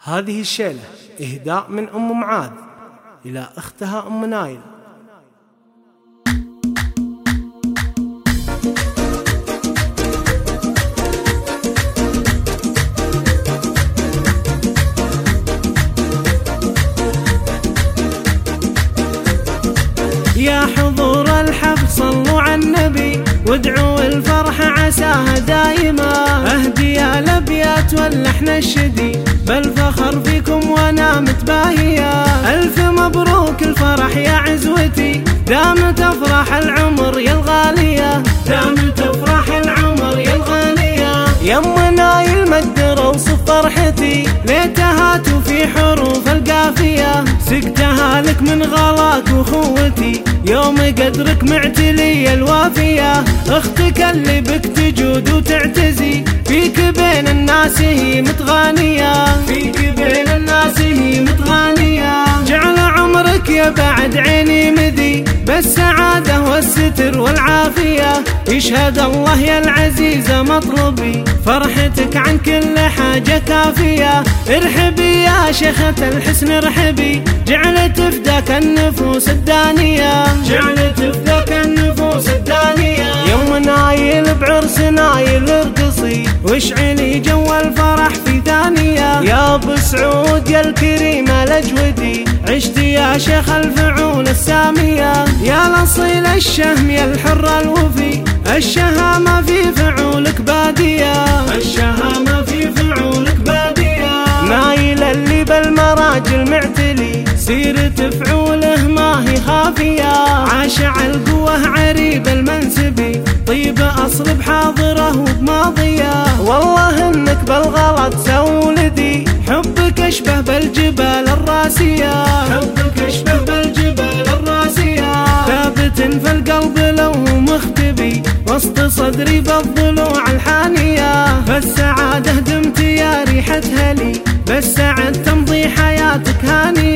هذه الشيلة إهداء من أم معاذ إلى أختها أم نايل. يا حضور الحفل صلوا على النبي وادعوا الفرح عساها دايما. اهدي الابيات واللحن الشدي بالفخر فيكم وانا متباهية. الف مبروك الفرح يا عزوتي، دامت افراح العمر يا الغالية، دامت افراح العمر يا الغالية. يم نايل مقدر اوصف فرحتي، ليتها في حروف القافية. سقتها لك من غلاك وخوتي، يوم قدرك معتلي الوافية. اختك اللي بك تجود وتعتزي، فيك بين الناس هي متغانية، فيك بين الناس هي متغانية. جعل عمرك يا بعد عيني مذي بالسعادة والستر والعافية. يشهد الله يا العزيزة مطلبي، فرحتك عن كل حاجة كافية. ارحبي يا شيخة الحسن ارحبي، جعلت فداك النفوس الدانية، جعلت فداك النفوس الدانية. يوم نايل بعرس نايل ارقصي، واشعلي جو الفرح في ثانية. يا ابو سعود يا الكريم الاجودي، عشتي يا شيخ الفعول السامية. يا الاصيل الشهم يا الحر الوفي، الشهامة في فعولك بادية، الشهامة في فعولك بادية. نايل اللي بالمراجل معتلي، سيرة فعوله ما هي خافية. عاشع القوة عريب المنسبي، طيب أصل بحاضره وبماضية. والله إنك بالغلط سولدي، حبك أشبه بالجبال الراسية، حبك أشبه بالجبال الراسية. ثابت في القلب لو مختبي، وسط صدري بالضلوع الحانية. فالسعادة دمت يا ريحة هلي، بالسعد تمضي حياتك هانية.